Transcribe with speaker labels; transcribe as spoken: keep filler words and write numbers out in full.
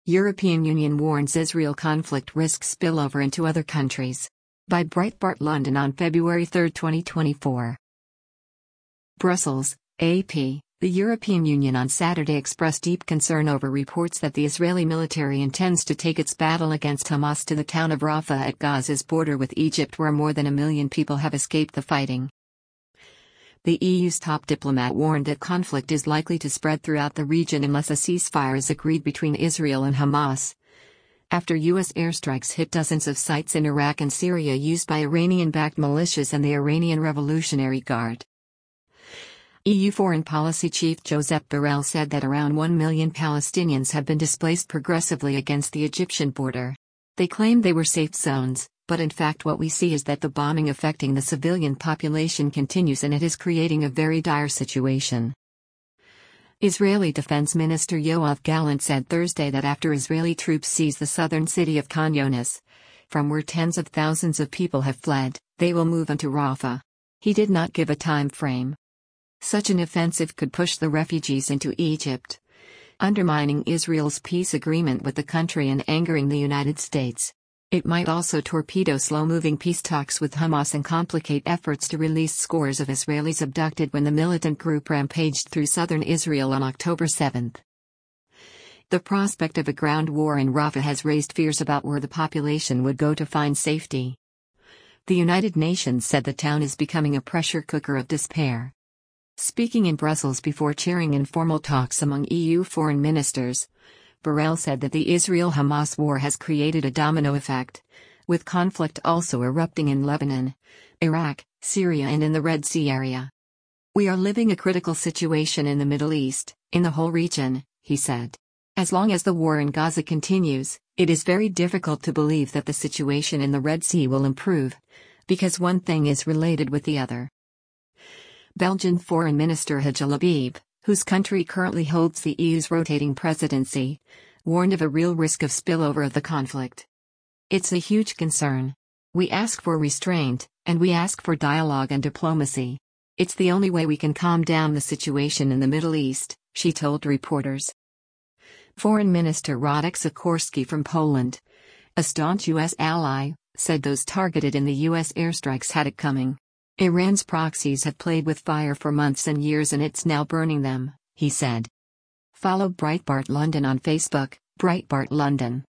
Speaker 1: European Union warns Israel conflict risks spillover into other countries. By Breitbart London on February third, twenty twenty-four. Brussels, A P. The European Union on Saturday expressed deep concern over reports that the Israeli military intends to take its battle against Hamas to the town of Rafah at Gaza's border with Egypt, where more than a million people have escaped the fighting. The E U's top diplomat warned that conflict is likely to spread throughout the region unless a ceasefire is agreed between Israel and Hamas. After U S airstrikes hit dozens of sites in Iraq and Syria used by Iranian-backed militias and the Iranian Revolutionary Guard. E U Foreign Policy Chief Josep Borrell said that around one million Palestinians have been displaced progressively against the Egyptian border. They claimed they were safe zones, but in fact what we see is that the bombing affecting the civilian population continues, and it is creating a very dire situation. Israeli Defense Minister Yoav Gallant said Thursday that after Israeli troops seized the southern city of Khan Younis, from where tens of thousands of people have fled, they will move on to Rafah. He did not give a time frame. Such an offensive could push the refugees into Egypt, undermining Israel's peace agreement with the country and angering the United States. It might also torpedo slow-moving peace talks with Hamas and complicate efforts to release scores of Israelis abducted when the militant group rampaged through southern Israel on October seventh. The prospect of a ground war in Rafah has raised fears about where the population would go to find safety. The United Nations said the town is becoming a pressure cooker of despair. Speaking in Brussels before chairing informal talks among E U foreign ministers, Borrell said that the Israel-Hamas war has created a domino effect, with conflict also erupting in Lebanon, Iraq, Syria and in the Red Sea area. We are living a critical situation in the Middle East, in the whole region, he said. As long as the war in Gaza continues, it is very difficult to believe that the situation in the Red Sea will improve, because one thing is related with the other. Belgian Foreign Minister Hajj Al Habib, whose country currently holds the E U's rotating presidency, warned of a real risk of spillover of the conflict. It's a huge concern. We ask for restraint, and we ask for dialogue and diplomacy. It's the only way we can calm down the situation in the Middle East, she told reporters. Foreign Minister Radek Sikorski from Poland, a staunch U S ally, said those targeted in the U S airstrikes had it coming. Iran's proxies have played with fire for months and years and it's now burning them, he said. Follow Breitbart London on Facebook, Breitbart London.